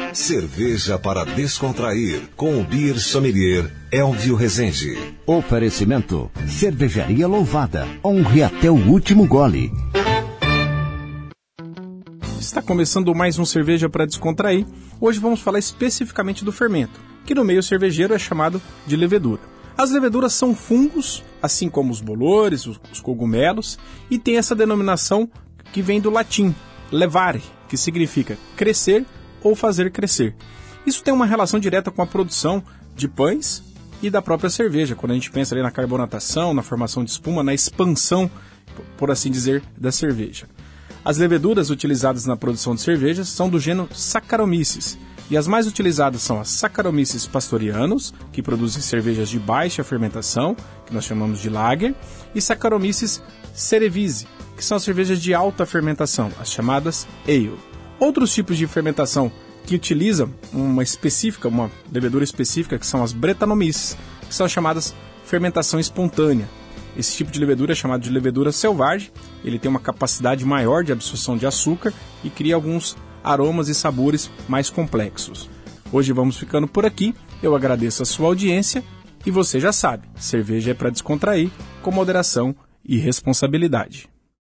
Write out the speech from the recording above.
Cerveja para descontrair, com o Beer Sommelier Elvio Rezende. Oferecimento: Cervejaria Louvada. Honre até o último gole. Está começando mais um Cerveja para Descontrair. Hoje vamos falar especificamente do fermento, que no meio cervejeiro é chamado de levedura. As leveduras são fungos, assim como os bolores, os cogumelos, e tem essa denominação que vem do latim, levare, que significa crescer ou fazer crescer. Isso tem uma relação direta com a produção de pães e da própria cerveja, quando a gente pensa ali na carbonatação, na formação de espuma, na expansão, por assim dizer, da cerveja. As leveduras utilizadas na produção de cervejas são do gênero Saccharomyces, e as mais utilizadas são as Saccharomyces pastorianus, que produzem cervejas de baixa fermentação, que nós chamamos de lager, e Saccharomyces cerevisiae, que são as cervejas de alta fermentação, as chamadas ale. Outros tipos de fermentação que utilizam uma levedura específica, que são as Brettanomyces, que são as chamadas fermentação espontânea. Esse tipo de levedura é chamado de levedura selvagem, ele tem uma capacidade maior de absorção de açúcar e cria alguns aromas e sabores mais complexos. Hoje vamos ficando por aqui, eu agradeço a sua audiência e você já sabe, cerveja é para descontrair, com moderação e responsabilidade.